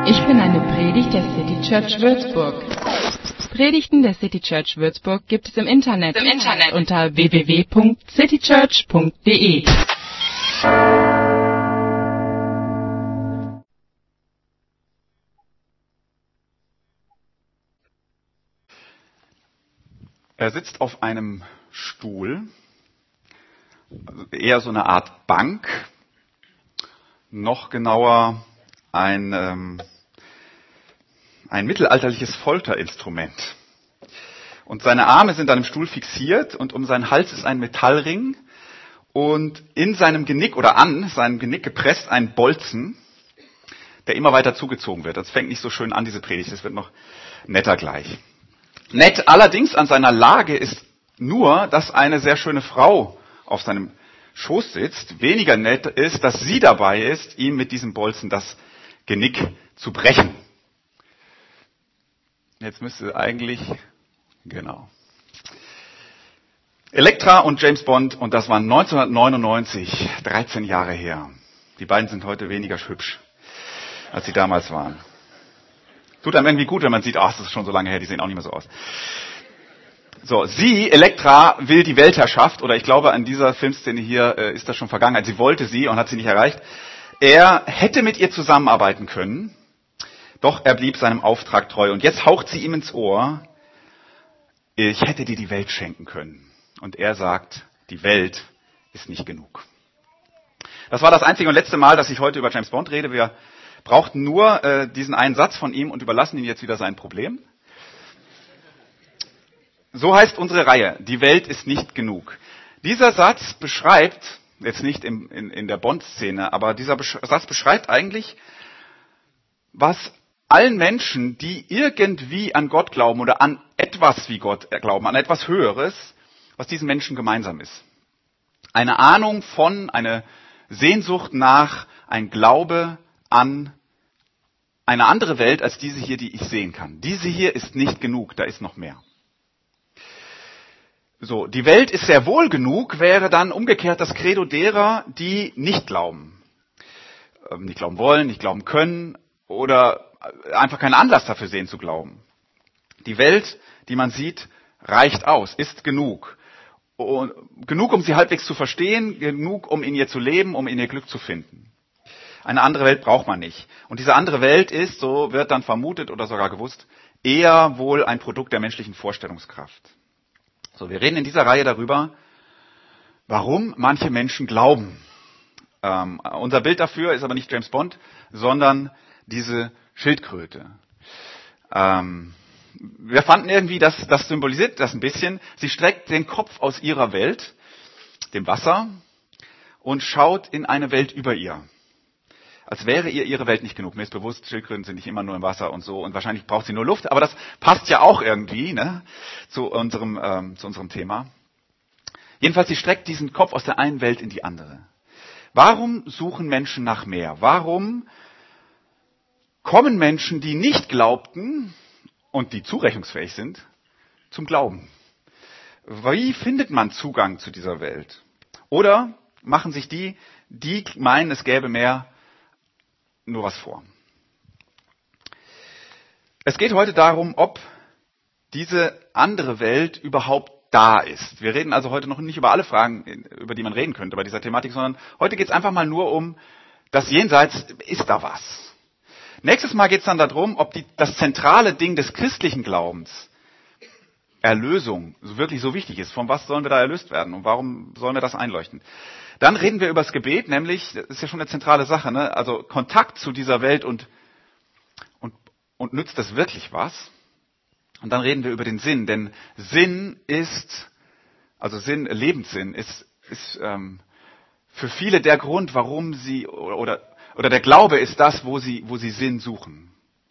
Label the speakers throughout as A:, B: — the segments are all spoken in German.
A: Ich bin eine Predigt der City Church Würzburg. Predigten der City Church Würzburg gibt es im Internet unter www.citychurch.de.
B: Er sitzt auf einem Stuhl, also eher so eine Art Bank, noch genauer ein mittelalterliches Folterinstrument. Und seine Arme sind an dem Stuhl fixiert und um seinen Hals ist ein Metallring und in seinem Genick oder an seinem Genick gepresst ein Bolzen, der immer weiter zugezogen wird. Das fängt nicht so schön an, diese Predigt, das wird noch netter gleich. Nett allerdings an seiner Lage ist nur, dass eine sehr schöne Frau auf seinem Schoß sitzt. Weniger nett ist, dass sie dabei ist, ihm mit diesem Bolzen das Genick zu brechen. Jetzt müsste eigentlich, genau. Elektra und James Bond, und das war 1999, 13 Jahre her. Die beiden sind heute weniger hübsch, als sie damals waren. Tut einem irgendwie gut, wenn man sieht, das ist schon so lange her, die sehen auch nicht mehr so aus. So, sie, Elektra, will die Weltherrschaft, oder ich glaube, an dieser Filmszene hier ist das schon Vergangenheit. Sie wollte sie und hat sie nicht erreicht. Er hätte mit ihr zusammenarbeiten können, doch er blieb seinem Auftrag treu. Und jetzt haucht sie ihm ins Ohr, ich hätte dir die Welt schenken können. Und er sagt, die Welt ist nicht genug. Das war das einzige und letzte Mal, dass ich heute über James Bond rede. Wir brauchten nur diesen einen Satz von ihm und überlassen ihm jetzt wieder sein Problem. So heißt unsere Reihe, die Welt ist nicht genug. Dieser Satz beschreibt, jetzt nicht in der Bond-Szene, aber dieser Satz beschreibt eigentlich, was allen Menschen, die irgendwie an Gott glauben oder an etwas wie Gott glauben, an etwas Höheres, was diesen Menschen gemeinsam ist. Eine Ahnung von, eine Sehnsucht nach, ein Glaube an eine andere Welt als diese hier, die ich sehen kann. Diese hier ist nicht genug, da ist noch mehr. So, die Welt ist sehr wohl genug, wäre dann umgekehrt das Credo derer, die nicht glauben. Nicht glauben wollen, nicht glauben können oder einfach keinen Anlass dafür sehen zu glauben. Die Welt, die man sieht, reicht aus, ist genug. Und genug, um sie halbwegs zu verstehen, genug, um in ihr zu leben, um in ihr Glück zu finden. Eine andere Welt braucht man nicht. Und diese andere Welt ist, so wird dann vermutet oder sogar gewusst, eher wohl ein Produkt der menschlichen Vorstellungskraft. So, wir reden in dieser Reihe darüber, warum manche Menschen glauben. Unser Bild dafür ist aber nicht James Bond, sondern diese Schildkröte. Wir fanden irgendwie, das symbolisiert das ein bisschen. Sie streckt den Kopf aus ihrer Welt, dem Wasser, und schaut in eine Welt über ihr. Als wäre ihr ihre Welt nicht genug. Mir ist bewusst, Schildkröten sind nicht immer nur im Wasser und so und wahrscheinlich braucht sie nur Luft, aber das passt ja auch irgendwie, ne, zu unserem Thema. Jedenfalls, sie streckt diesen Kopf aus der einen Welt in die andere. Warum suchen Menschen nach mehr? Warum kommen Menschen, die nicht glaubten und die zurechnungsfähig sind, zum Glauben? Wie findet man Zugang zu dieser Welt? Oder machen sich die meinen, es gäbe mehr, nur was vor. Es geht heute darum, ob diese andere Welt überhaupt da ist. Wir reden also heute noch nicht über alle Fragen, über die man reden könnte bei dieser Thematik, sondern heute geht es einfach mal nur um das Jenseits, ist da was? Nächstes Mal geht es dann darum, ob das zentrale Ding des christlichen Glaubens, Erlösung, wirklich so wichtig ist. Von was sollen wir da erlöst werden und warum sollen wir das einleuchten? Dann reden wir über das Gebet, nämlich, das ist ja schon eine zentrale Sache, ne? Also Kontakt zu dieser Welt und nützt das wirklich was? Und dann reden wir über den Sinn, denn Lebenssinn ist für viele der Grund, warum sie, oder der Glaube ist das, wo sie Sinn suchen.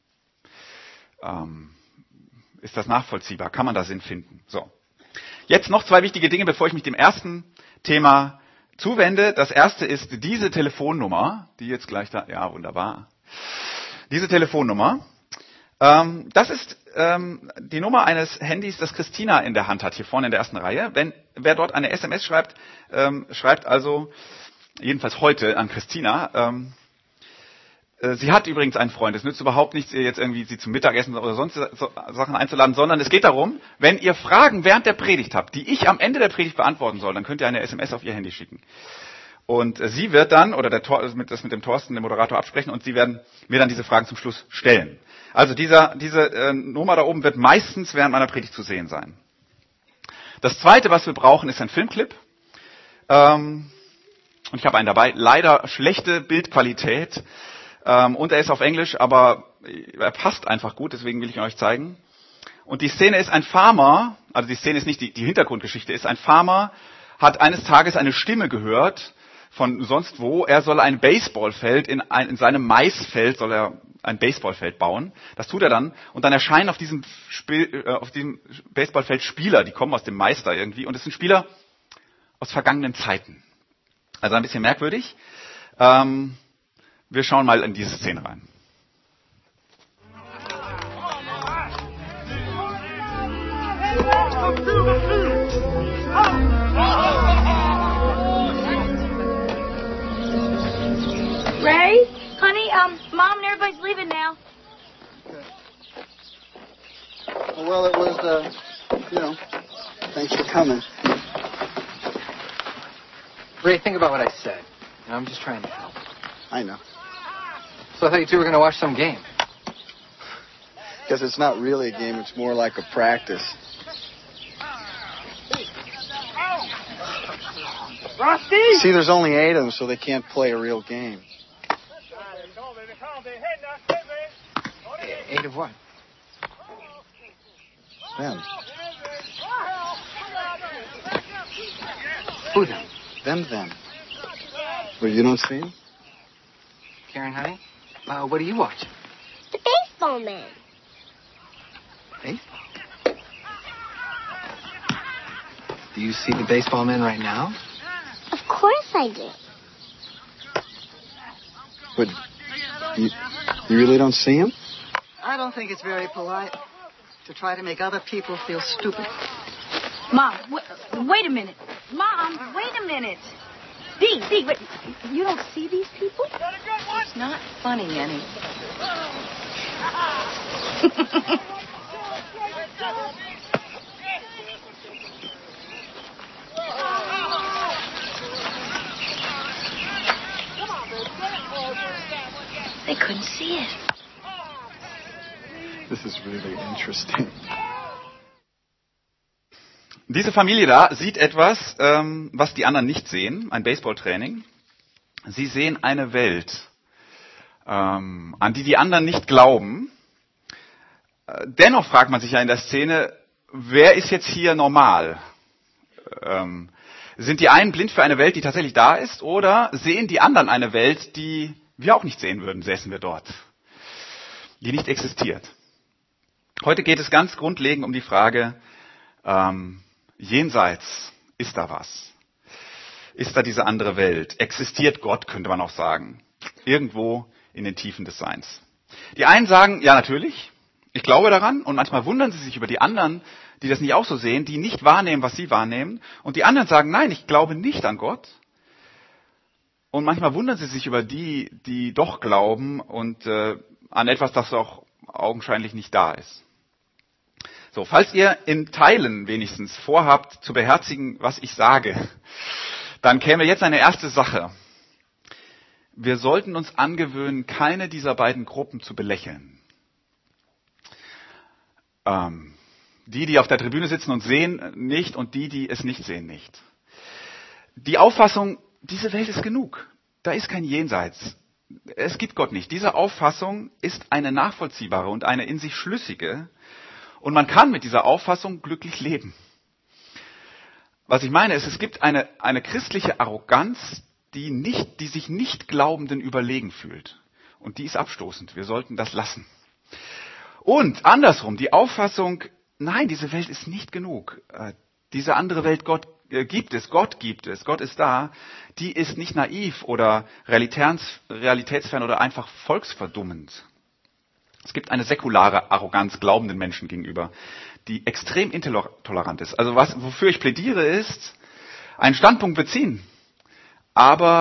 B: Ist das nachvollziehbar? Kann man da Sinn finden? So. Jetzt noch zwei wichtige Dinge, bevor ich mich dem ersten Thema zuwende. Das erste ist diese Telefonnummer, die jetzt gleich da, ja wunderbar. Diese Telefonnummer, das ist die Nummer eines Handys, das Christina in der Hand hat, hier vorne in der ersten Reihe. Wer dort eine SMS schreibt, schreibt also, jedenfalls heute an Christina, Sie hat übrigens einen Freund. Es nützt überhaupt nichts, ihr jetzt irgendwie sie zum Mittagessen oder sonst so Sachen einzuladen, sondern es geht darum, wenn ihr Fragen während der Predigt habt, die ich am Ende der Predigt beantworten soll, dann könnt ihr eine SMS auf ihr Handy schicken. Und sie wird dann, oder das mit dem Thorsten, dem Moderator, absprechen und sie werden mir dann diese Fragen zum Schluss stellen. Also diese Nummer da oben wird meistens während meiner Predigt zu sehen sein. Das Zweite, was wir brauchen, ist ein Filmclip. Und ich habe einen dabei. Leider schlechte Bildqualität. Und er ist auf Englisch, aber er passt einfach gut, deswegen will ich ihn euch zeigen. Und die Szene ist ein Farmer, also die Szene ist nicht die Hintergrundgeschichte, ist ein Farmer, hat eines Tages eine Stimme gehört von sonst wo, er soll ein Baseballfeld, in seinem Maisfeld soll er ein Baseballfeld bauen. Das tut er dann und dann erscheinen auf diesem Baseballfeld Spieler, die kommen aus dem Mais da irgendwie und es sind Spieler aus vergangenen Zeiten. Also ein bisschen merkwürdig. Wir schauen mal in diese Szene rein.
C: Ray, honey, Mom and everybody's leaving now.
D: Well, it was, thanks for coming.
E: Ray, think about what I said. I'm just trying to help.
D: I know.
E: So I thought you two were going to watch some game.
D: Because it's not really a game, it's more like a practice.
C: Rusty!
D: See, there's only 8 of them, so they can't play a real game.
E: 8 of what?
D: Them.
E: Who them?
D: Them. Well, you don't see them?
E: Karen, honey? What are you watching?
F: The baseball man.
E: Baseball? Do you see the baseball man right now?
F: Of course I do.
D: But you really don't see him?
G: I don't think it's very polite to try to make other people feel stupid.
C: Mom, wait a minute. Mom, wait a minute. Dee, wait. You don't see these people?
G: It's not funny, Annie.
C: They couldn't see it.
D: This is really interesting.
B: Diese Familie da sieht etwas, was die anderen nicht sehen, ein Baseballtraining. Sie sehen eine Welt, an die die anderen nicht glauben. Dennoch fragt man sich ja in der Szene, wer ist jetzt hier normal? Sind die einen blind für eine Welt, die tatsächlich da ist, oder sehen die anderen eine Welt, die wir auch nicht sehen würden, säßen wir dort, die nicht existiert? Heute geht es ganz grundlegend um die Frage, jenseits, ist da was? Ist da diese andere Welt? Existiert Gott, könnte man auch sagen. Irgendwo in den Tiefen des Seins. Die einen sagen, ja natürlich, ich glaube daran, und manchmal wundern sie sich über die anderen, die das nicht auch so sehen, die nicht wahrnehmen, was sie wahrnehmen. Und die anderen sagen, nein, ich glaube nicht an Gott. Und manchmal wundern sie sich über die, die doch glauben und an etwas, das auch augenscheinlich nicht da ist. So, falls ihr in Teilen wenigstens vorhabt zu beherzigen, was ich sage, dann käme jetzt eine erste Sache. Wir sollten uns angewöhnen, keine dieser beiden Gruppen zu belächeln. Die auf der Tribüne sitzen und sehen nicht, und die es nicht sehen, nicht. Die Auffassung, diese Welt ist genug. Da ist kein Jenseits. Es gibt Gott nicht. Diese Auffassung ist eine nachvollziehbare und eine in sich schlüssige. Und man kann mit dieser Auffassung glücklich leben. Was ich meine ist, es gibt eine christliche Arroganz, die sich nicht Glaubenden überlegen fühlt. Und die ist abstoßend. Wir sollten das lassen. Und andersrum, die Auffassung, nein, diese Welt ist nicht genug. Diese andere Welt, Gott gibt es, Gott ist da, die ist nicht naiv oder realitätsfern oder einfach volksverdummend. Es gibt eine säkulare Arroganz glaubenden Menschen gegenüber, die extrem intolerant ist. Also wofür ich plädiere ist, einen Standpunkt beziehen, aber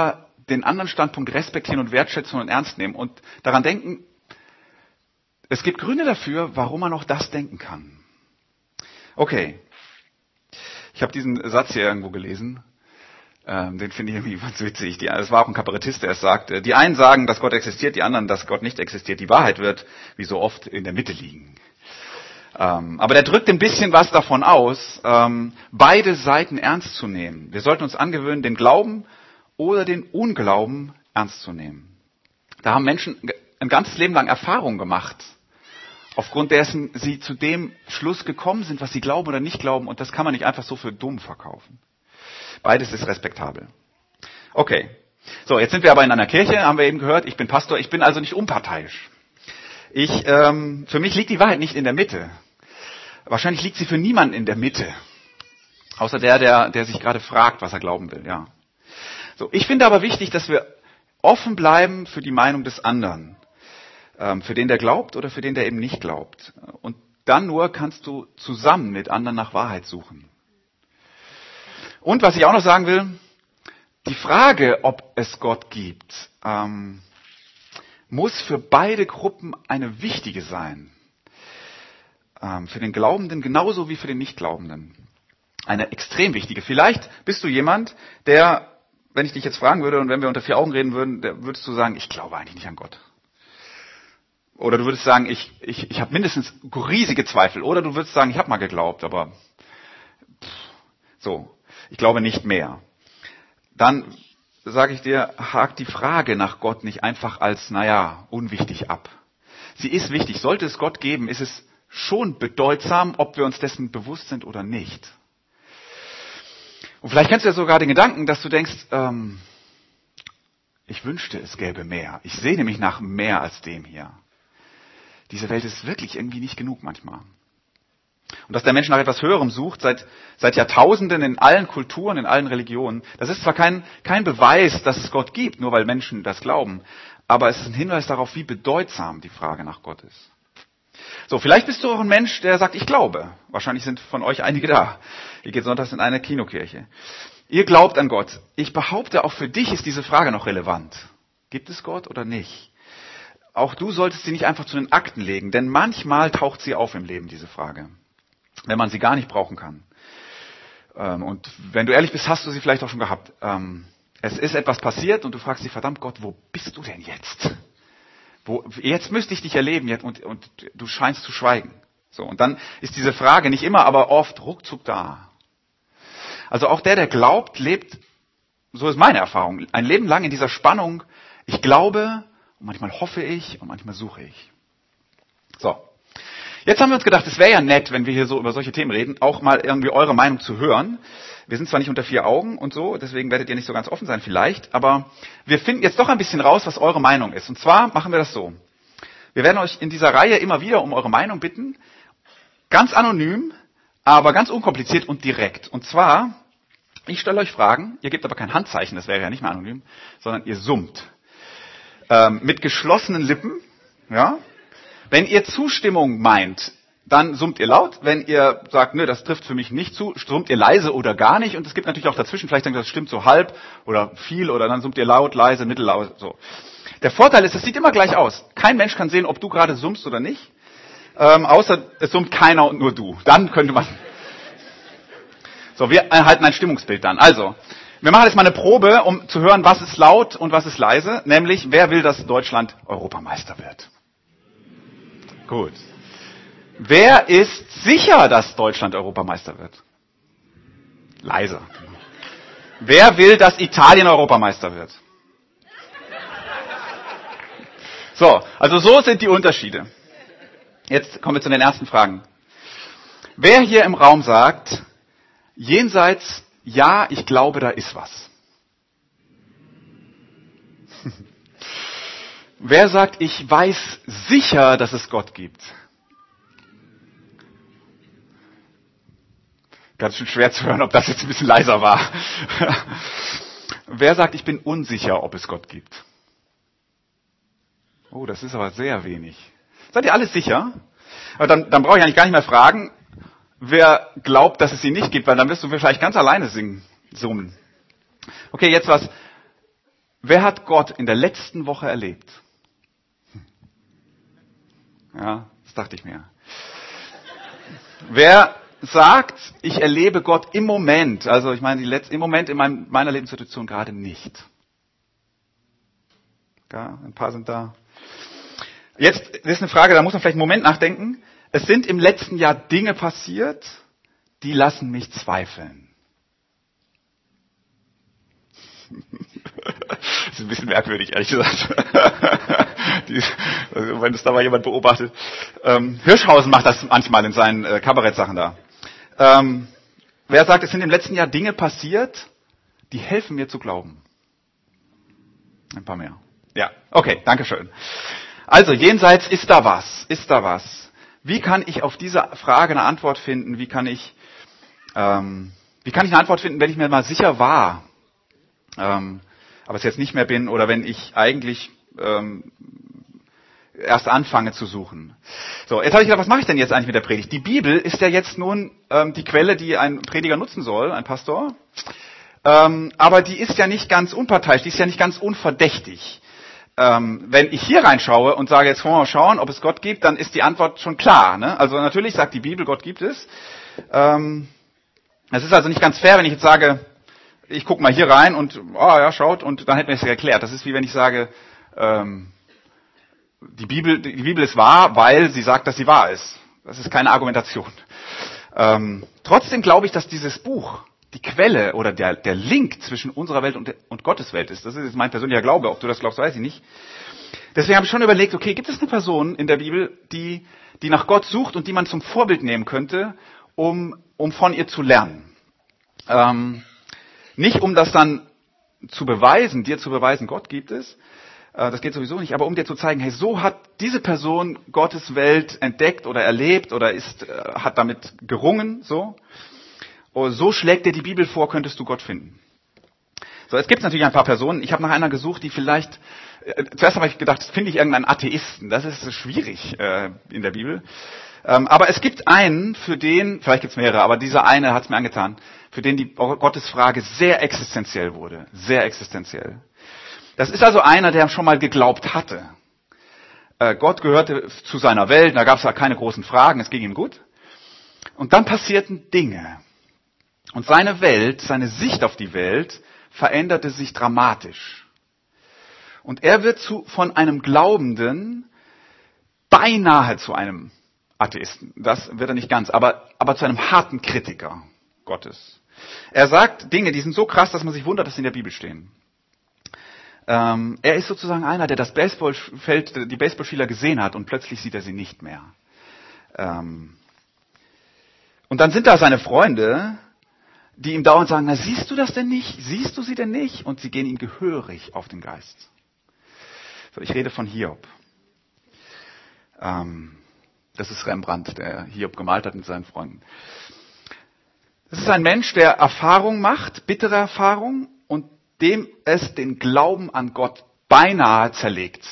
B: den anderen Standpunkt respektieren und wertschätzen und ernst nehmen und daran denken, es gibt Gründe dafür, warum man auch das denken kann. Okay, ich habe diesen Satz hier irgendwo gelesen, den finde ich irgendwie ganz witzig. Es war auch ein Kabarettist, der es sagte. Die einen sagen, dass Gott existiert, die anderen, dass Gott nicht existiert. Die Wahrheit wird, wie so oft, in der Mitte liegen. Aber der drückt ein bisschen was davon aus, beide Seiten ernst zu nehmen. Wir sollten uns angewöhnen, den Glauben oder den Unglauben ernst zu nehmen. Da haben Menschen ein ganzes Leben lang Erfahrungen gemacht, aufgrund dessen sie zu dem Schluss gekommen sind, was sie glauben oder nicht glauben. Und das kann man nicht einfach so für dumm verkaufen. Beides ist respektabel. Okay, so jetzt sind wir aber in einer Kirche, haben wir eben gehört, ich bin Pastor, ich bin also nicht unparteiisch. Für mich liegt die Wahrheit nicht in der Mitte. Wahrscheinlich liegt sie für niemanden in der Mitte. Außer der sich gerade fragt, was er glauben will, ja. So, ich finde aber wichtig, dass wir offen bleiben für die Meinung des anderen. Für den, der glaubt oder für den, der eben nicht glaubt. Und dann nur kannst du zusammen mit anderen nach Wahrheit suchen. Und was ich auch noch sagen will, die Frage, ob es Gott gibt, muss für beide Gruppen eine wichtige sein. Für den Glaubenden genauso wie für den Nichtglaubenden. Eine extrem wichtige. Vielleicht bist du jemand, der, wenn ich dich jetzt fragen würde und wenn wir unter vier Augen reden würden, würdest du sagen, ich glaube eigentlich nicht an Gott. Oder du würdest sagen, ich habe mindestens riesige Zweifel. Oder du würdest sagen, ich habe mal geglaubt, aber so, ich glaube nicht mehr. Dann sage ich dir, hakt die Frage nach Gott nicht einfach als, unwichtig ab. Sie ist wichtig. Sollte es Gott geben, ist es schon bedeutsam, ob wir uns dessen bewusst sind oder nicht. Und vielleicht kennst du ja sogar den Gedanken, dass du denkst, ich wünschte, es gäbe mehr. Ich sehne mich nach mehr als dem hier. Diese Welt ist wirklich irgendwie nicht genug manchmal. Und dass der Mensch nach etwas Höherem sucht, seit Jahrtausenden in allen Kulturen, in allen Religionen, das ist zwar kein Beweis, dass es Gott gibt, nur weil Menschen das glauben, aber es ist ein Hinweis darauf, wie bedeutsam die Frage nach Gott ist. So, vielleicht bist du auch ein Mensch, der sagt, ich glaube. Wahrscheinlich sind von euch einige da. Ihr geht sonntags in eine Kinokirche. Ihr glaubt an Gott. Ich behaupte, auch für dich ist diese Frage noch relevant. Gibt es Gott oder nicht? Auch du solltest sie nicht einfach zu den Akten legen, denn manchmal taucht sie auf im Leben, diese Frage. Wenn man sie gar nicht brauchen kann. Und wenn du ehrlich bist, hast du sie vielleicht auch schon gehabt. Es ist etwas passiert und du fragst dich, verdammt Gott, wo bist du denn jetzt? Jetzt müsste ich dich erleben und du scheinst zu schweigen. So, und dann ist diese Frage nicht immer, aber oft ruckzuck da. Also auch der glaubt, lebt, so ist meine Erfahrung, ein Leben lang in dieser Spannung, ich glaube und manchmal hoffe ich und manchmal suche ich. So. Jetzt haben wir uns gedacht, es wäre ja nett, wenn wir hier so über solche Themen reden, auch mal irgendwie eure Meinung zu hören. Wir sind zwar nicht unter vier Augen und so, deswegen werdet ihr nicht so ganz offen sein vielleicht, aber wir finden jetzt doch ein bisschen raus, was eure Meinung ist. Und zwar machen wir das so. Wir werden euch in dieser Reihe immer wieder um eure Meinung bitten, ganz anonym, aber ganz unkompliziert und direkt. Und zwar, ich stelle euch Fragen, ihr gebt aber kein Handzeichen, das wäre ja nicht mehr anonym, sondern ihr summt. Mit geschlossenen Lippen, ja. Wenn ihr Zustimmung meint, dann summt ihr laut. Wenn ihr sagt, nö, das trifft für mich nicht zu, summt ihr leise oder gar nicht. Und es gibt natürlich auch dazwischen, vielleicht denkt ihr, das stimmt so halb oder viel oder dann summt ihr laut, leise, mittellaut, so. Der Vorteil ist, es sieht immer gleich aus. Kein Mensch kann sehen, ob du gerade summst oder nicht. Außer es summt keiner und nur du. Dann könnte man. So, wir erhalten ein Stimmungsbild dann. Also, wir machen jetzt mal eine Probe, um zu hören, was ist laut und was ist leise. Nämlich, wer will, dass Deutschland Europameister wird? Gut. Wer ist sicher, dass Deutschland Europameister wird? Leise. Wer will, dass Italien Europameister wird? So, also so sind die Unterschiede. Jetzt kommen wir zu den ersten Fragen. Wer hier im Raum sagt, jenseits, ja, ich glaube, da ist was? Wer sagt, ich weiß sicher, dass es Gott gibt? Ganz schön schwer zu hören, ob das jetzt ein bisschen leiser war. Wer sagt, ich bin unsicher, ob es Gott gibt? Oh, das ist aber sehr wenig. Seid ihr alles sicher? Aber dann brauche ich eigentlich gar nicht mehr fragen, wer glaubt, dass es ihn nicht gibt, weil dann wirst du vielleicht ganz alleine summen. Okay, jetzt was. wer hat Gott in der letzten Woche erlebt? Ja, das dachte ich mir. Wer sagt, ich erlebe Gott im Moment, also ich meine im Moment in meiner Lebenssituation gerade nicht. Ja, ein paar sind da. Jetzt ist eine Frage, da muss man vielleicht einen Moment nachdenken. Es sind im letzten Jahr Dinge passiert, die lassen mich zweifeln. Das ist ein bisschen merkwürdig, ehrlich gesagt. Also wenn es da mal jemand beobachtet. Hirschhausen macht das manchmal in seinen Kabarettsachen da. Wer sagt, es sind im letzten Jahr Dinge passiert, die helfen mir zu glauben? Ein paar mehr. Ja, okay, dankeschön. Also, jenseits ist da was. Ist da was? Wie kann ich auf diese Frage eine Antwort finden? Wie kann ich eine Antwort finden, wenn ich mir mal sicher war, aber es jetzt nicht mehr bin, oder wenn ich eigentlich erst anfange zu suchen. So, jetzt habe ich gedacht, was mache ich denn jetzt eigentlich mit der Predigt? Die Bibel ist ja jetzt nun die Quelle, die ein Prediger nutzen soll, ein Pastor. Aber die ist ja nicht ganz unparteiisch, die ist ja nicht ganz unverdächtig. Wenn ich hier reinschaue und sage, jetzt wollen wir mal schauen, ob es Gott gibt, dann ist die Antwort schon klar. Ne? Also natürlich sagt die Bibel, Gott gibt es. Es ist also nicht ganz fair, wenn ich jetzt sage, ich gucke mal hier rein und, schaut, und dann hätten wir es ja erklärt. Das ist wie wenn ich sage, die Bibel ist wahr, weil sie sagt, dass sie wahr ist. Das ist keine Argumentation. Trotzdem glaube ich, dass dieses Buch die Quelle oder der Link zwischen unserer Welt und Gottes Welt ist. Das ist jetzt mein persönlicher Glaube. Ob du das glaubst, weiß ich nicht. Deswegen habe ich schon überlegt, okay, gibt es eine Person in der Bibel, die nach Gott sucht und die man zum Vorbild nehmen könnte, um von ihr zu lernen? Nicht um das dann zu beweisen, dir zu beweisen, Gott gibt es, das geht sowieso nicht, aber um dir zu zeigen, hey, so hat diese Person Gottes Welt entdeckt oder erlebt oder hat damit gerungen, so. So schlägt dir die Bibel vor, könntest du Gott finden. So, es gibt natürlich ein paar Personen, ich habe nach einer gesucht, die vielleicht, zuerst habe ich gedacht, finde ich irgendeinen Atheisten, das ist schwierig in der Bibel. Aber es gibt einen, für den, vielleicht gibt es mehrere, aber dieser eine hat es mir angetan, für den die Gottesfrage sehr existenziell wurde. Sehr existenziell. Das ist also einer, der schon mal geglaubt hatte. Gott gehörte zu seiner Welt, da gab es ja keine großen Fragen, es ging ihm gut. Und dann passierten Dinge. Und seine Welt, seine Sicht auf die Welt veränderte sich dramatisch. Und er wird von einem Glaubenden beinahe zu einem Atheisten. Das wird er nicht ganz, aber zu einem harten Kritiker Gottes. Er sagt Dinge, die sind so krass, dass man sich wundert, dass sie in der Bibel stehen. Er ist sozusagen einer, der das Baseballfeld, die Baseballspieler gesehen hat und plötzlich sieht er sie nicht mehr. Und dann sind da seine Freunde, die ihm dauernd sagen, na, siehst du das denn nicht? Siehst du sie denn nicht? Und sie gehen ihm gehörig auf den Geist. So, ich rede von Hiob. Das ist Rembrandt, der Hiob gemalt hat mit seinen Freunden. Das ist ein Mensch, der Erfahrung macht, bittere Erfahrung, und dem es den Glauben an Gott beinahe zerlegt.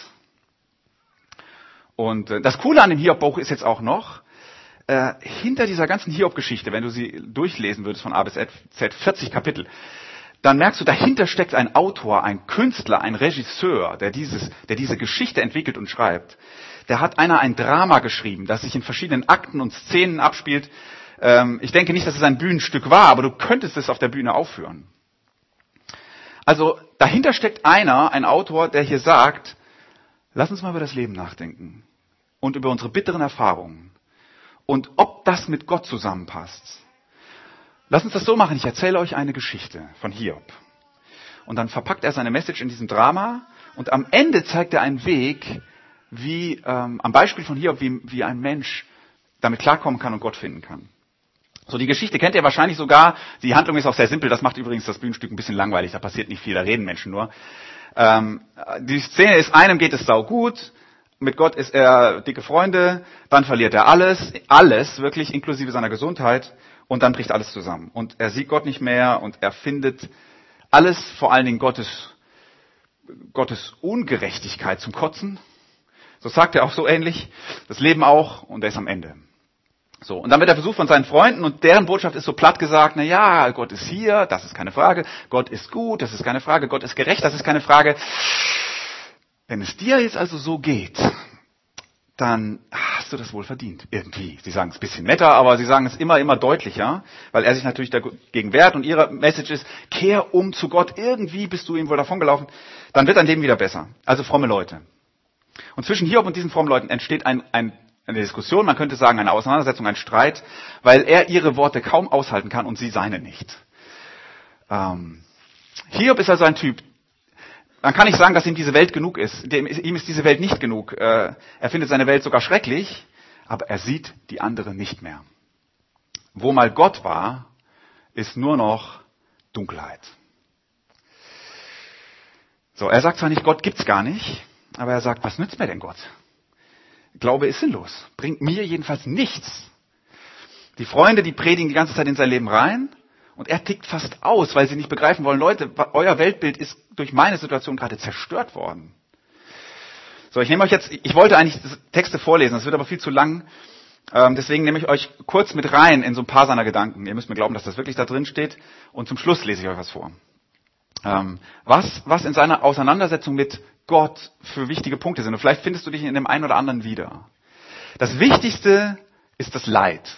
B: Und das Coole an dem Hiob-Buch ist jetzt auch noch, hinter dieser ganzen Hiob-Geschichte, wenn du sie durchlesen würdest von A bis Z, 40 Kapitel, dann merkst du, dahinter steckt ein Autor, ein Künstler, ein Regisseur, der diese Geschichte entwickelt und schreibt. Der hat ein Drama geschrieben, das sich in verschiedenen Akten und Szenen abspielt. Ich denke nicht, dass es ein Bühnenstück war, aber du könntest es auf der Bühne aufführen. Also dahinter steckt ein Autor, der hier sagt, lass uns mal über das Leben nachdenken und über unsere bitteren Erfahrungen und ob das mit Gott zusammenpasst. Lass uns das so machen, ich erzähle euch eine Geschichte von Hiob. Und dann verpackt er seine Message in diesem Drama und am Ende zeigt er einen Weg, wie am Beispiel von Hiob, wie ein Mensch damit klarkommen kann und Gott finden kann. So, die Geschichte kennt ihr wahrscheinlich sogar. Die Handlung ist auch sehr simpel. Das macht übrigens das Bühnenstück ein bisschen langweilig. Da passiert nicht viel, da reden Menschen nur. Die Szene ist, einem geht es saugut. Mit Gott ist er dicke Freunde. Dann verliert er alles, wirklich inklusive seiner Gesundheit. Und dann bricht alles zusammen. Und er sieht Gott nicht mehr und er findet alles, vor allen Dingen Gottes Ungerechtigkeit zum Kotzen. So sagt er auch so ähnlich. Das Leben auch, und er ist am Ende. So, und dann wird er besucht von seinen Freunden und deren Botschaft ist so platt gesagt, na ja, Gott ist hier, das ist keine Frage, Gott ist gut, das ist keine Frage, Gott ist gerecht, das ist keine Frage. Wenn es dir jetzt also so geht, dann hast du das wohl verdient, irgendwie. Sie sagen es ein bisschen netter, aber sie sagen es immer deutlicher, weil er sich natürlich dagegen wehrt und ihre Message ist, kehr um zu Gott, irgendwie bist du ihm wohl davongelaufen, dann wird dein Leben wieder besser. Also fromme Leute. Und zwischen Hiob und diesen frommen Leuten entsteht eine Diskussion, man könnte sagen eine Auseinandersetzung, ein Streit, weil er ihre Worte kaum aushalten kann und sie seine nicht. Hiob ist also ein Typ, man kann nicht sagen, dass ihm diese Welt genug ist. Ihm ist diese Welt nicht genug. Er findet seine Welt sogar schrecklich, aber er sieht die andere nicht mehr. Wo mal Gott war, ist nur noch Dunkelheit. So, er sagt zwar nicht, Gott gibt's gar nicht, aber er sagt, was nützt mir denn Gott? Glaube ist sinnlos. Bringt mir jedenfalls nichts. Die Freunde, die predigen die ganze Zeit in sein Leben rein und er tickt fast aus, weil sie nicht begreifen wollen, Leute, euer Weltbild ist durch meine Situation gerade zerstört worden. So, ich wollte eigentlich Texte vorlesen, das wird aber viel zu lang. Deswegen nehme ich euch kurz mit rein in so ein paar seiner Gedanken. Ihr müsst mir glauben, dass das wirklich da drin steht. Und zum Schluss lese ich euch was vor. Was in seiner Auseinandersetzung mit Gott für wichtige Punkte sind. Und vielleicht findest du dich in dem einen oder anderen wieder. Das Wichtigste ist das Leid.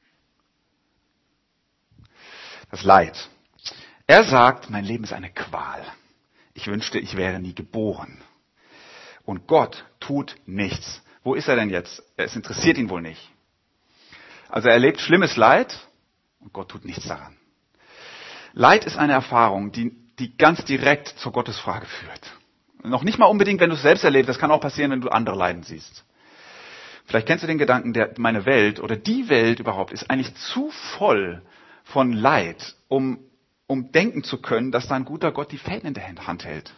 B: Das Leid. Er sagt, mein Leben ist eine Qual. Ich wünschte, ich wäre nie geboren. Und Gott tut nichts. Wo ist er denn jetzt? Es interessiert ihn wohl nicht. Also er erlebt schlimmes Leid und Gott tut nichts daran. Leid ist eine Erfahrung, die ganz direkt zur Gottesfrage führt. Noch nicht mal unbedingt, wenn du es selbst erlebst. Das kann auch passieren, wenn du andere leiden siehst. Vielleicht kennst du den Gedanken, meine Welt oder die Welt überhaupt ist eigentlich zu voll von Leid, um denken zu können, dass da ein guter Gott die Fäden in der Hand hält.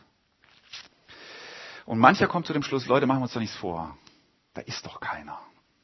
B: Und mancher kommt zu dem Schluss, Leute, machen wir uns doch nichts vor. Da ist doch keiner.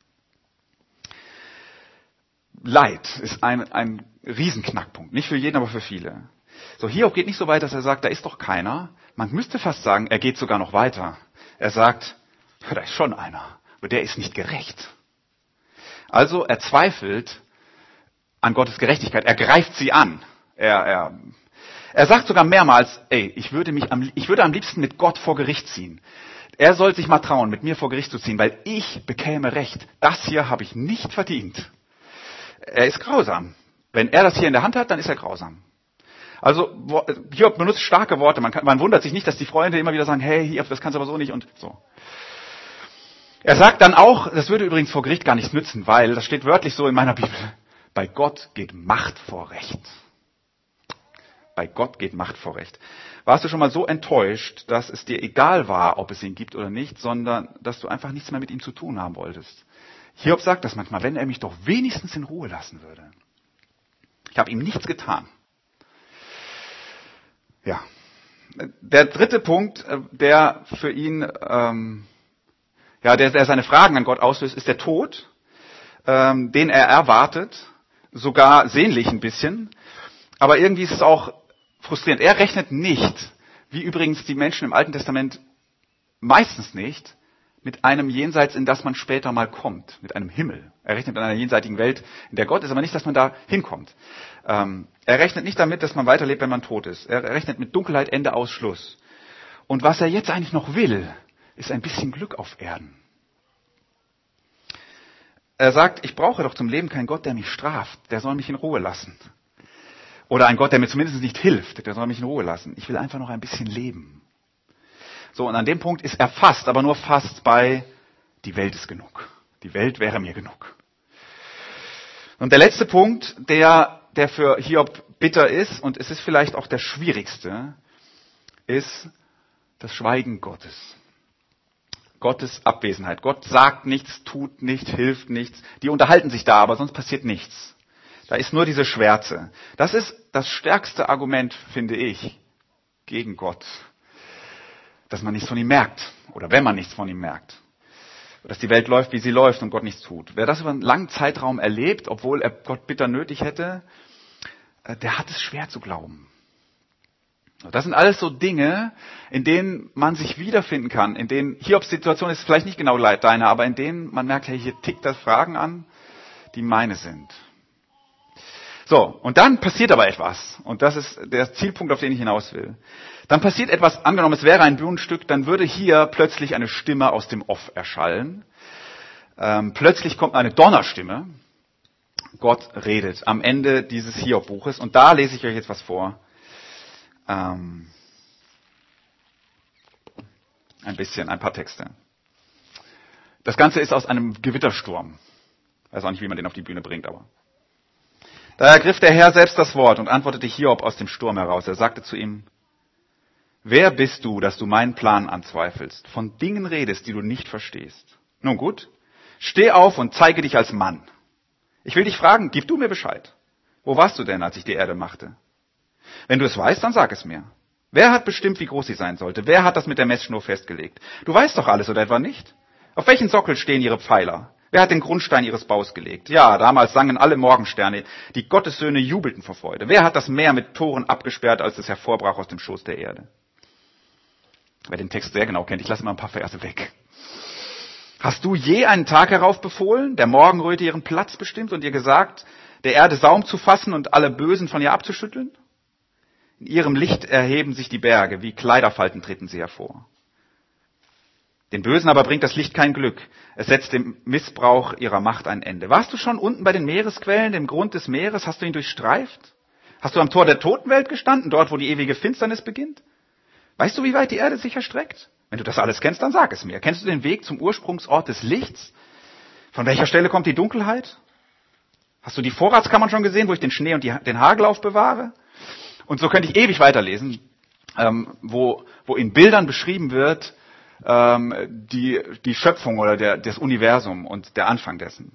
B: Leid ist ein Riesenknackpunkt. Nicht für jeden, aber für viele. So, Hiob geht nicht so weit, dass er sagt, da ist doch keiner. Man müsste fast sagen, er geht sogar noch weiter. Er sagt, da ist schon einer, aber der ist nicht gerecht. Also er zweifelt an Gottes Gerechtigkeit. Er greift sie an. Er sagt sogar mehrmals, ich würde am liebsten mit Gott vor Gericht ziehen. Er soll sich mal trauen, mit mir vor Gericht zu ziehen, weil ich bekäme Recht. Das hier habe ich nicht verdient. Er ist grausam. Wenn er das hier in der Hand hat, dann ist er grausam. Also Hiob benutzt starke Worte. Man wundert sich nicht, dass die Freunde immer wieder sagen, hey Hiob, das kannst du aber so nicht und so. Er sagt dann auch, das würde übrigens vor Gericht gar nichts nützen, weil, das steht wörtlich so in meiner Bibel, bei Gott geht Macht vor Recht. Bei Gott geht Macht vor Recht. Warst du schon mal so enttäuscht, dass es dir egal war, ob es ihn gibt oder nicht, sondern dass du einfach nichts mehr mit ihm zu tun haben wolltest? Hiob sagt das manchmal, wenn er mich doch wenigstens in Ruhe lassen würde. Ich habe ihm nichts getan. Ja. Der dritte Punkt, der für ihn, der seine Fragen an Gott auslöst, ist der Tod, den er erwartet, sogar sehnlich ein bisschen. Aber irgendwie ist es auch frustrierend. Er rechnet nicht, wie übrigens die Menschen im Alten Testament meistens nicht, mit einem Jenseits, in das man später mal kommt, mit einem Himmel. Er rechnet mit einer jenseitigen Welt, in der Gott ist, aber nicht, dass man da hinkommt. Er rechnet nicht damit, dass man weiterlebt, wenn man tot ist. Er rechnet mit Dunkelheit, Ende, aus, Schluss. Und was er jetzt eigentlich noch will, ist ein bisschen Glück auf Erden. Er sagt, ich brauche doch zum Leben keinen Gott, der mich straft. Der soll mich in Ruhe lassen. Oder ein Gott, der mir zumindest nicht hilft. Der soll mich in Ruhe lassen. Ich will einfach noch ein bisschen leben. So, und an dem Punkt ist er fast, aber nur fast bei, die Welt ist genug. Die Welt wäre mir genug. Und der letzte Punkt, der für Hiob bitter ist, und es ist vielleicht auch der schwierigste, ist das Schweigen Gottes. Gottes Abwesenheit. Gott sagt nichts, tut nichts, hilft nichts. Die unterhalten sich da, aber sonst passiert nichts. Da ist nur diese Schwärze. Das ist das stärkste Argument, finde ich, gegen Gott. Dass man nichts von ihm merkt. Oder wenn man nichts von ihm merkt. Dass die Welt läuft, wie sie läuft und Gott nichts tut. Wer das über einen langen Zeitraum erlebt, obwohl er Gott bitter nötig hätte, der hat es schwer zu glauben. Das sind alles so Dinge, in denen man sich wiederfinden kann. In denen Hiobs Situation ist vielleicht nicht genau deine, aber in denen man merkt, hey, hier tickt das Fragen an, die meine sind. So, und dann passiert aber etwas. Und das ist der Zielpunkt, auf den ich hinaus will. Dann passiert etwas, angenommen, es wäre ein Bühnenstück, dann würde hier plötzlich eine Stimme aus dem Off erschallen. Plötzlich kommt eine Donnerstimme. Gott redet am Ende dieses Hiob-Buches. Und da lese ich euch jetzt was vor. Ein paar Texte. Das Ganze ist aus einem Gewittersturm. Ich weiß auch nicht, wie man den auf die Bühne bringt, aber. Da ergriff der Herr selbst das Wort und antwortete Hiob aus dem Sturm heraus. Er sagte zu ihm: Wer bist du, dass du meinen Plan anzweifelst, von Dingen redest, die du nicht verstehst? Nun gut, steh auf und zeige dich als Mann. Ich will dich fragen, gib du mir Bescheid. Wo warst du denn, als ich die Erde machte? Wenn du es weißt, dann sag es mir. Wer hat bestimmt, wie groß sie sein sollte? Wer hat das mit der Messschnur festgelegt? Du weißt doch alles, oder etwa nicht? Auf welchen Sockel stehen ihre Pfeiler? Wer hat den Grundstein ihres Baus gelegt? Ja, damals sangen alle Morgensterne, die Gottessöhne jubelten vor Freude. Wer hat das Meer mit Toren abgesperrt, als es hervorbrach aus dem Schoß der Erde? Wer den Text sehr genau kennt, ich lasse mal ein paar Verse weg. Hast du je einen Tag heraufbefohlen, der Morgenröte ihren Platz bestimmt und ihr gesagt, der Erde Saum zu fassen und alle Bösen von ihr abzuschütteln? In ihrem Licht erheben sich die Berge, wie Kleiderfalten treten sie hervor. Den Bösen aber bringt das Licht kein Glück. Es setzt dem Missbrauch ihrer Macht ein Ende. Warst du schon unten bei den Meeresquellen, dem Grund des Meeres? Hast du ihn durchstreift? Hast du am Tor der Totenwelt gestanden, dort, wo die ewige Finsternis beginnt? Weißt du, wie weit die Erde sich erstreckt? Wenn du das alles kennst, dann sag es mir. Kennst du den Weg zum Ursprungsort des Lichts? Von welcher Stelle kommt die Dunkelheit? Hast du die Vorratskammern schon gesehen, wo ich den Schnee und den Hagel aufbewahre? Und so könnte ich ewig weiterlesen, wo in Bildern beschrieben wird, die Schöpfung oder das Universum und der Anfang dessen.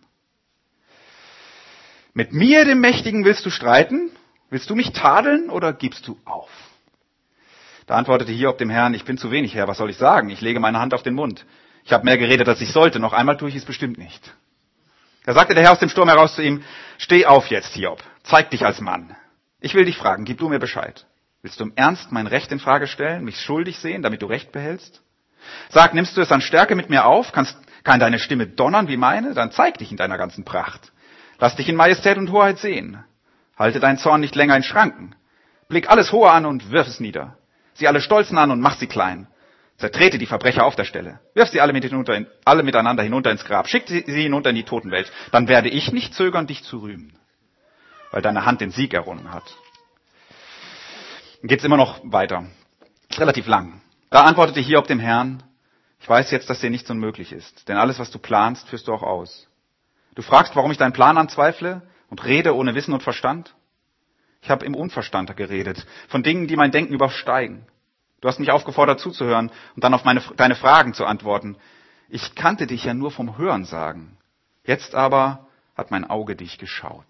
B: Mit mir, dem Mächtigen, willst du streiten? Willst du mich tadeln oder gibst du auf? Da antwortete Hiob dem Herrn: Ich bin zu wenig, Herr, was soll ich sagen? Ich lege meine Hand auf den Mund. Ich habe mehr geredet, als ich sollte. Noch einmal tue ich es bestimmt nicht. Da sagte der Herr aus dem Sturm heraus zu ihm: Steh auf jetzt, Hiob. Zeig dich als Mann. Ich will dich fragen, gib du mir Bescheid. Willst du im Ernst mein Recht in Frage stellen, mich schuldig sehen, damit du Recht behältst? Sag, nimmst du es an Stärke mit mir auf? Kann deine Stimme donnern wie meine? Dann zeig dich in deiner ganzen Pracht. Lass dich in Majestät und Hoheit sehen. Halte deinen Zorn nicht länger in Schranken. Blick alles Hohe an und wirf es nieder. Sieh alle Stolzen an und mach sie klein. Zertrete die Verbrecher auf der Stelle. Wirf sie alle miteinander hinunter ins Grab. Schick sie hinunter in die Totenwelt. Dann werde ich nicht zögern, dich zu rühmen, weil deine Hand den Sieg errungen hat. Dann geht's immer noch weiter. Relativ lang. Da antwortete Hiob dem Herrn: Ich weiß jetzt, dass dir nichts unmöglich ist, denn alles, was du planst, führst du auch aus. Du fragst, warum ich deinen Plan anzweifle und rede ohne Wissen und Verstand? Ich habe im Unverstand geredet, von Dingen, die mein Denken übersteigen. Du hast mich aufgefordert zuzuhören und dann auf deine Fragen zu antworten. Ich kannte dich ja nur vom Hörensagen. Jetzt aber hat mein Auge dich geschaut.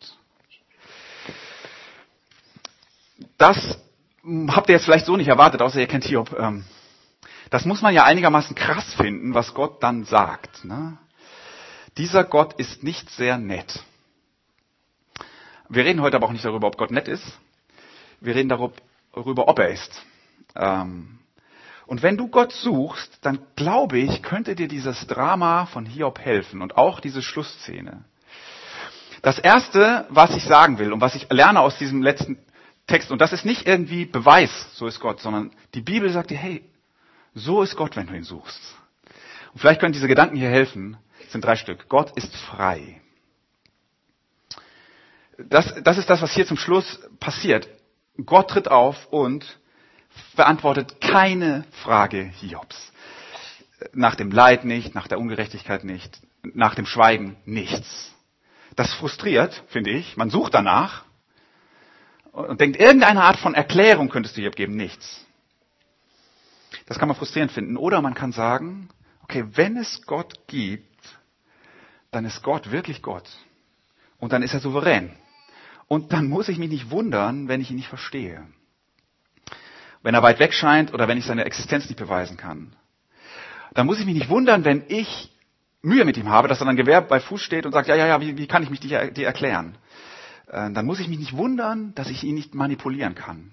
B: Das habt ihr jetzt vielleicht so nicht erwartet, außer ihr kennt Hiob. Das muss man ja einigermaßen krass finden, was Gott dann sagt. Ne? Dieser Gott ist nicht sehr nett. Wir reden heute aber auch nicht darüber, ob Gott nett ist. Wir reden darüber, ob er ist. Und wenn du Gott suchst, dann glaube ich, könnte dir dieses Drama von Hiob helfen und auch diese Schlussszene. Das Erste, was ich sagen will und was ich lerne aus diesem letzten Text, und das ist nicht irgendwie Beweis, so ist Gott, sondern die Bibel sagt dir, hey, so ist Gott, wenn du ihn suchst. Und vielleicht können diese Gedanken hier helfen. Es sind 3 Stück. Gott ist frei. Das ist das, was hier zum Schluss passiert. Gott tritt auf und beantwortet keine Frage Hiobs. Nach dem Leid nicht, nach der Ungerechtigkeit nicht, nach dem Schweigen nichts. Das frustriert, finde ich. Man sucht danach und denkt, irgendeine Art von Erklärung könntest du Hiob geben. Nichts. Das kann man frustrierend finden. Oder man kann sagen, okay, wenn es Gott gibt, dann ist Gott wirklich Gott. Und dann ist er souverän. Und dann muss ich mich nicht wundern, wenn ich ihn nicht verstehe. Wenn er weit weg scheint oder wenn ich seine Existenz nicht beweisen kann. Dann muss ich mich nicht wundern, wenn ich Mühe mit ihm habe, dass er dann Gewehr bei Fuß steht und sagt, ja, wie kann ich mich dir erklären? Dann muss ich mich nicht wundern, dass ich ihn nicht manipulieren kann.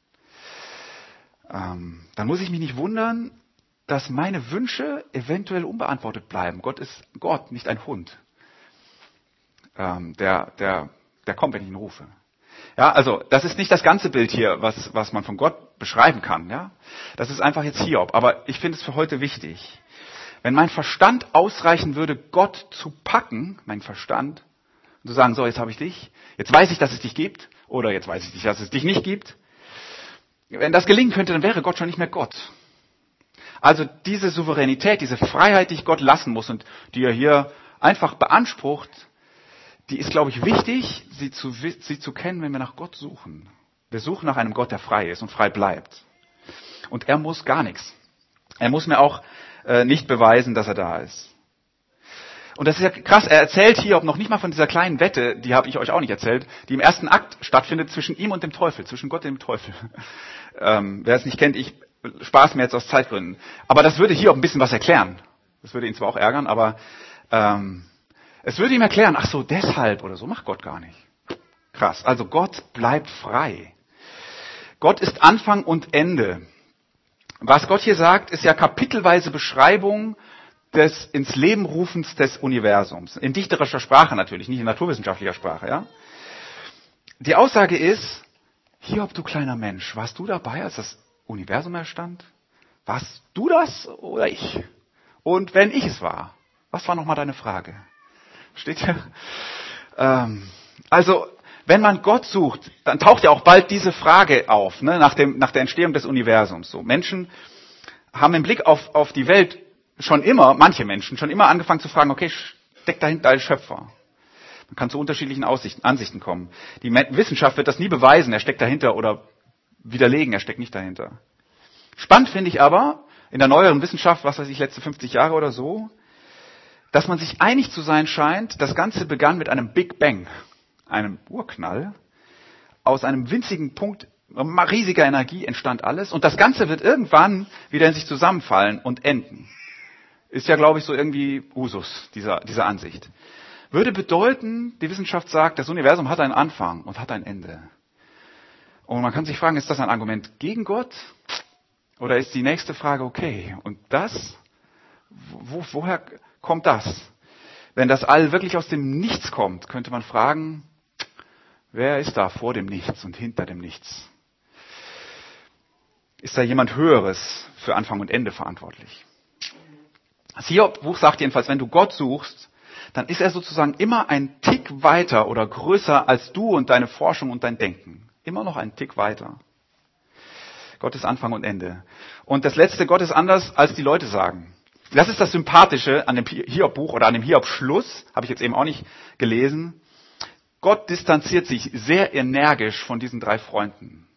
B: Dann muss ich mich nicht wundern, dass meine Wünsche eventuell unbeantwortet bleiben. Gott ist Gott, nicht ein Hund. der kommt, wenn ich ihn rufe. Ja, also das ist nicht das ganze Bild hier, was man von Gott beschreiben kann. Ja, das ist einfach jetzt Hiob. Aber ich finde es für heute wichtig. Wenn mein Verstand ausreichen würde, Gott zu packen, mein Verstand, und zu sagen, so, jetzt habe ich dich, jetzt weiß ich, dass es dich gibt, oder jetzt weiß ich nicht, dass es dich nicht gibt. Wenn das gelingen könnte, dann wäre Gott schon nicht mehr Gott. Also diese Souveränität, diese Freiheit, die ich Gott lassen muss und die er hier einfach beansprucht, die ist, glaube ich, wichtig, sie zu kennen, wenn wir nach Gott suchen. Wir suchen nach einem Gott, der frei ist und frei bleibt. Und er muss gar nichts. Er muss mir auch nicht beweisen, dass er da ist. Und das ist ja krass, er erzählt hier auch noch nicht mal von dieser kleinen Wette, die habe ich euch auch nicht erzählt, die im ersten Akt stattfindet zwischen ihm und dem Teufel, zwischen Gott und dem Teufel. Wer es nicht kennt, ich spare es mir jetzt aus Zeitgründen. Aber das würde hier auch ein bisschen was erklären. Das würde ihn zwar auch ärgern, aber es würde ihm erklären, ach so, deshalb oder so macht Gott gar nicht. Krass, also Gott bleibt frei. Gott ist Anfang und Ende. Was Gott hier sagt, ist ja kapitelweise Beschreibung des ins Leben Rufens des Universums. In dichterischer Sprache natürlich, nicht in naturwissenschaftlicher Sprache. Ja? Die Aussage ist, Hiob, du kleiner Mensch, warst du dabei, als das Universum erstand? Warst du das oder ich? Und wenn ich es war, was war nochmal deine Frage? Steht hier? Also, wenn man Gott sucht, dann taucht ja auch bald diese Frage auf, ne, nach der Entstehung des Universums. So, Menschen haben im Blick auf die Welt manche Menschen schon immer angefangen zu fragen, okay, steckt dahinter ein Schöpfer? Man kann zu unterschiedlichen Ansichten kommen. Die Wissenschaft wird das nie beweisen, er steckt dahinter, oder widerlegen, er steckt nicht dahinter. Spannend finde ich aber, in der neueren Wissenschaft, was weiß ich, letzte 50 Jahre oder so, dass man sich einig zu sein scheint, das Ganze begann mit einem Big Bang, einem Urknall. Aus einem winzigen Punkt riesiger Energie entstand alles und das Ganze wird irgendwann wieder in sich zusammenfallen und enden. Ist ja, glaube ich, so irgendwie Usus, dieser Ansicht. Würde bedeuten, die Wissenschaft sagt, das Universum hat einen Anfang und hat ein Ende. Und man kann sich fragen, ist das ein Argument gegen Gott? Oder ist die nächste Frage, okay, und das? Woher kommt das? Wenn das All wirklich aus dem Nichts kommt, könnte man fragen, wer ist da vor dem Nichts und hinter dem Nichts? Ist da jemand Höheres für Anfang und Ende verantwortlich? Das Hiob-Buch sagt jedenfalls, wenn du Gott suchst, dann ist er sozusagen immer ein Tick weiter oder größer als du und deine Forschung und dein Denken. Immer noch ein Tick weiter. Gott ist Anfang und Ende. Und das letzte, Gott ist anders, als die Leute sagen. Das ist das Sympathische an dem Hiob-Buch oder an dem Hiob-Schluss, habe ich jetzt eben auch nicht gelesen. Gott distanziert sich sehr energisch von diesen 3 Freunden.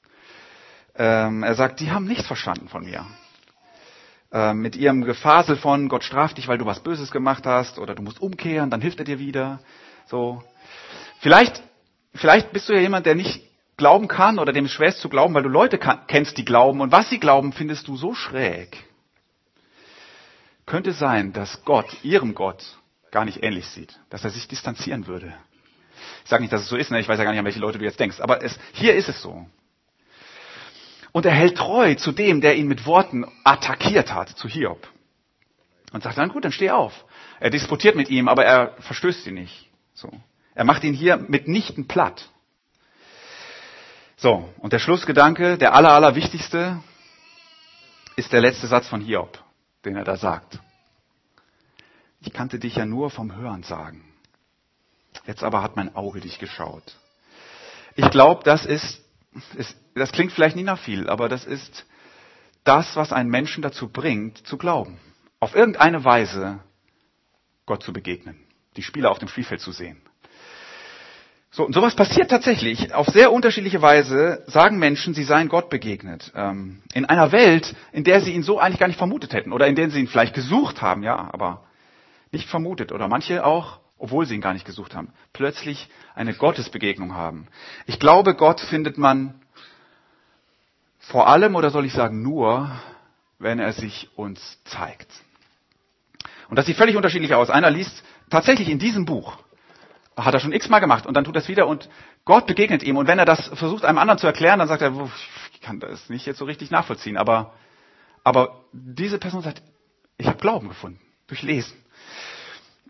B: Er sagt, die haben nichts verstanden von mir. Mit ihrem Gefasel von, Gott straft dich, weil du was Böses gemacht hast, oder du musst umkehren, dann hilft er dir wieder. So. Vielleicht bist du ja jemand, der nicht glauben kann oder dem es schwer ist zu glauben, weil du Leute kennst, die glauben, und was sie glauben, findest du so schräg. Könnte sein, dass Gott, ihrem Gott, gar nicht ähnlich sieht, dass er sich distanzieren würde. Ich sage nicht, dass es so ist, ne? Ich weiß ja gar nicht, an welche Leute du jetzt denkst, aber hier ist es so. Und er hält treu zu dem, der ihn mit Worten attackiert hat, zu Hiob. Und sagt dann, gut, dann steh auf. Er disputiert mit ihm, aber er verstößt ihn nicht. So. Er macht ihn hier mitnichten platt. So, und der Schlussgedanke, der allerwichtigste, ist der letzte Satz von Hiob, den er da sagt. Ich kannte dich ja nur vom Hörensagen. Jetzt aber hat mein Auge dich geschaut. Ich glaube, das klingt vielleicht nicht nach viel, aber das ist das, was einen Menschen dazu bringt, zu glauben. Auf irgendeine Weise Gott zu begegnen. Die Spieler auf dem Spielfeld zu sehen. So, und sowas passiert tatsächlich. Auf sehr unterschiedliche Weise sagen Menschen, sie seien Gott begegnet. In einer Welt, in der sie ihn so eigentlich gar nicht vermutet hätten. Oder in der sie ihn vielleicht gesucht haben, ja, aber nicht vermutet. Oder manche auch, obwohl sie ihn gar nicht gesucht haben, plötzlich eine Gottesbegegnung haben. Ich glaube, Gott findet man vor allem, oder soll ich sagen nur, wenn er sich uns zeigt. Und das sieht völlig unterschiedlich aus. Einer liest tatsächlich in diesem Buch, hat er schon x-mal gemacht, und dann tut er es wieder, und Gott begegnet ihm. Und wenn er das versucht, einem anderen zu erklären, dann sagt er, ich kann das nicht jetzt so richtig nachvollziehen. Aber diese Person sagt, ich habe Glauben gefunden, durch Lesen.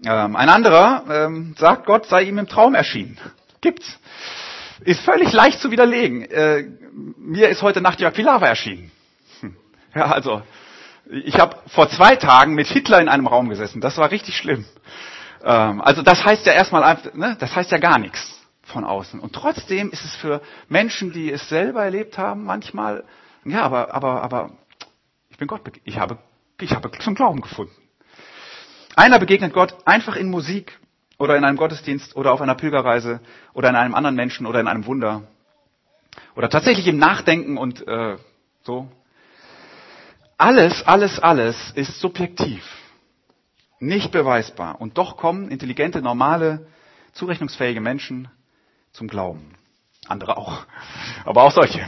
B: Ein anderer sagt, Gott sei ihm im Traum erschienen. Gibt's. Ist völlig leicht zu widerlegen. Mir ist heute Nacht Jörg Pilawa erschienen. Ja, also, ich habe vor 2 Tagen mit Hitler in einem Raum gesessen. Das war richtig schlimm. Also das heißt ja erstmal, ne, das heißt ja gar nichts von außen. Und trotzdem ist es für Menschen, die es selber erlebt haben, manchmal, ja, aber ich bin Gott, ich habe zum Glauben gefunden. Einer begegnet Gott einfach in Musik oder in einem Gottesdienst oder auf einer Pilgerreise oder in einem anderen Menschen oder in einem Wunder oder tatsächlich im Nachdenken und so. Alles ist subjektiv, nicht beweisbar. Und doch kommen intelligente, normale, zurechnungsfähige Menschen zum Glauben. Andere auch, aber auch solche.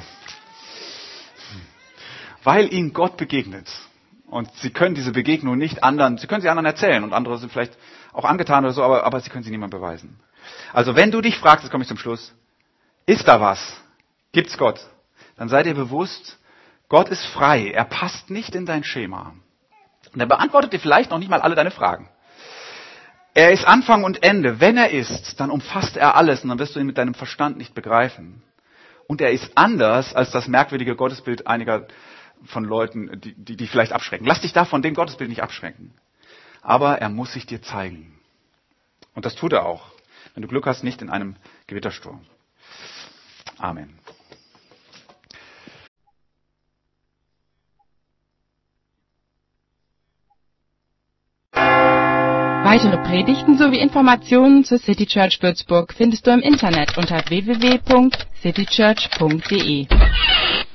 B: Weil ihnen Gott begegnet. Und sie können diese Begegnung nicht anderen, sie können sie anderen erzählen und andere sind vielleicht auch angetan oder so, aber sie können sie niemandem beweisen. Also wenn du dich fragst, jetzt komme ich zum Schluss, ist da was? Gibt's Gott? Dann sei dir bewusst, Gott ist frei, er passt nicht in dein Schema. Und er beantwortet dir vielleicht noch nicht mal alle deine Fragen. Er ist Anfang und Ende. Wenn er ist, dann umfasst er alles und dann wirst du ihn mit deinem Verstand nicht begreifen. Und er ist anders als das merkwürdige Gottesbild einiger von Leuten, die vielleicht abschrecken. Lass dich da von dem Gottesbild nicht abschrecken. Aber er muss sich dir zeigen. Und das tut er auch. Wenn du Glück hast, nicht in einem Gewittersturm. Amen.
A: Weitere Predigten sowie Informationen zur City Church Würzburg findest du im Internet unter www.citychurch.de.